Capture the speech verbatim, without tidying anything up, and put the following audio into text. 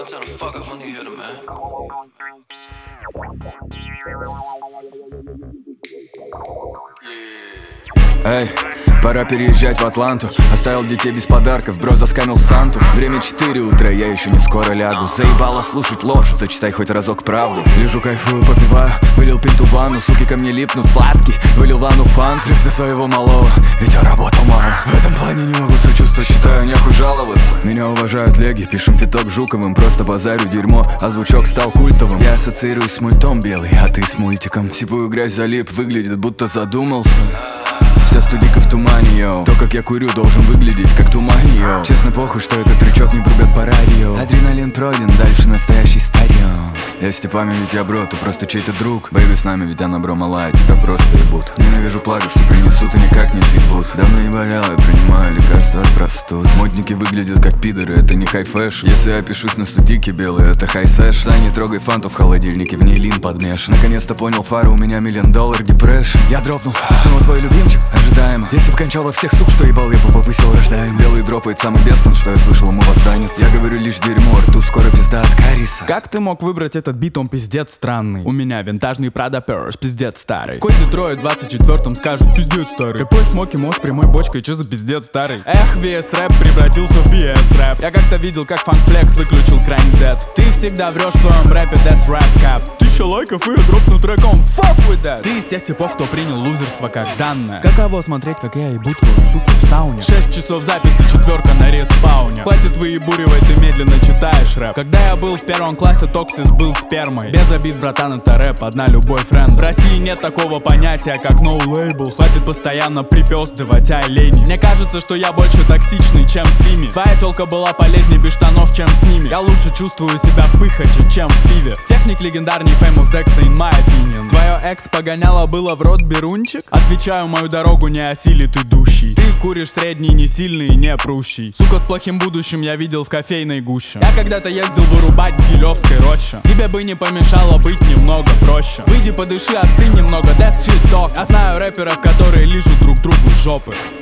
tell the fuck up when you hear them, man. Эй, пора переезжать в Атланту. Оставил детей без подарков, бро заскамил Санту. Время четыре утра, я еще не скоро лягу. Заебало слушать ложь, зачитай хоть разок правду. Лежу, кайфую, попиваю, вылил пинту в ванну. Суки ко мне липнут, сладкий, вылил ванну фан. Для своего малого, ведь я работал мало. В этом плане не могу сочувствовать, считаю, нехуй жаловаться. Меня уважают леги, пишем фиток Жуковым. Просто базарю дерьмо, а звучок стал культовым. Я ассоциируюсь с мультом белый, а ты с мультиком. Сипую грязь залип, выглядит будто задумался. Вся студика в тумане, йоу. То, как я курю, должен выглядеть как туман, йоу. Честно похуй, что этот трючок не врубят по радио. Адреналин пройден, дальше настоящий стадион. Если память ведь я бро, то просто чей-то друг. Бэйби с нами, ведь она бро малая, тебя просто ебут. Ненавижу плакать, что принесут и никак не съебут. Давно не болел, я принимаю лекарства от простуд. Модники выглядят как пидоры, это не хай-фэш. Если я пишусь на студике белый, это хай-сэш. Сай, не трогай фанту в холодильнике, в ней лин подмешан. Наконец-то понял фара, у меня миллион доллар депрэшн. Я дропнул, и снова твой любимчик, ожидаемо. Если б кончал во всех сук, что ебал, я бы повысил рождаем. Белый дропает самый беспон, что я слышал, ему возданец. Я говорю лишь дерьмо, рту скоро пизда от кариеса. Как ты мог выбрать этот бит, он пиздец странный. У меня винтажный Prada Purse, пиздец старый. Хоть Детройт в двадцать четвёртом скажут, пиздец старый. Тупой смоки мост прямой бочкой, чё за пиздец старый? Эх, ви эс рэп превратился в би эс рэп. Я как-то видел, как Funk Flex выключил Crime Dead. Ты всегда врешь в своем рэпе, that's rap cap. Тысяча лайков и я дропну треком, fuck with that. Ты из тех типов, кто принял лузерство как данное. Каково смотреть, как я ебу твою суку в сауне? Шесть часов записи, четверка на респауне. Хватит выебуривать, ты медленно читаешь рэп. Когда я был в первом классе, Токсис был спермой. Без обид, братан, это рэп, одна любой френд. В России нет такого понятия, как no label. Хватит постоянно припёздывать олени. Мне кажется, что я больше токсичный, чем Сими. Твоя тёлка была полезнее без штанов, чем с ними. Я лучше чувствую себя в пыхаче, чем в пиве. Техник легендарней Famous Dex, in my opinion. Твоё экс погоняло было в рот берунчик? Отвечаю, мою дорогу не осилит идущий. Ты куришь средний, не сильный и не прущий. Сука с плохим будущим я видел в кофейной гуще. Я когда-то ездил вырубать в Гилевской роще. Тебе бы не помешало быть немного проще. Выйди подыши, остынь немного, that's shit talk. Я знаю рэперов, которые лижут друг другу жопы.